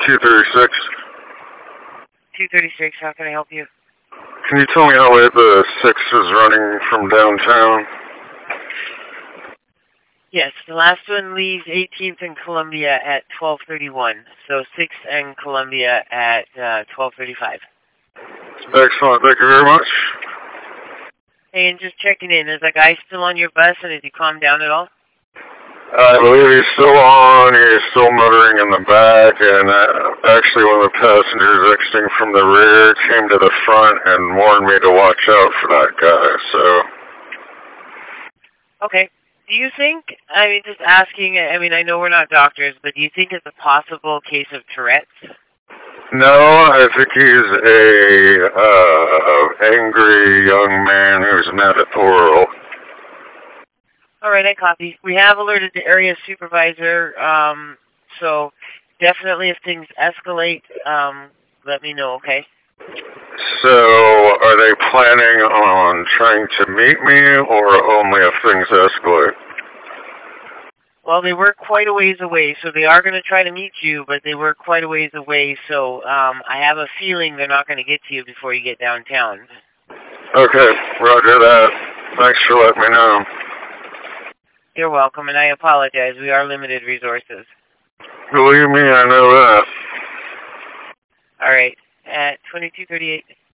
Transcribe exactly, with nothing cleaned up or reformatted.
two thirty-six. two thirty-six, how can I help you? Can you tell me how late the six is running from downtown? Yes, the last one leaves eighteenth and Columbia at twelve thirty-one. So sixth and Columbia at uh, twelve thirty-five. Excellent, thank you very much. Hey, and just checking in, is that guy still on your bus, and has he calmed down at all? I believe he's still on, he's still muttering in the back, and uh, actually one of the passengers exiting from the rear came to the front and warned me to watch out for that guy, so... Okay. Do you think, I mean, just asking, I mean, I know we're not doctors, but do you think it's a possible case of Tourette's? No, I think he's a uh, angry young man who's mad at the world. All right, I copy. We have alerted the area supervisor, um, so definitely if things escalate, um, let me know, okay? So, are they planning on trying to meet me, or only if things escalate? Well, they were quite a ways away, so they are going to try to meet you, but they were quite a ways away, so um, I have a feeling they're not going to get to you before you get downtown. Okay, roger that. Thanks for letting me know. You're welcome, and I apologize. We are limited resources. Believe me, I know that. All right, at twenty-two thirty-eight.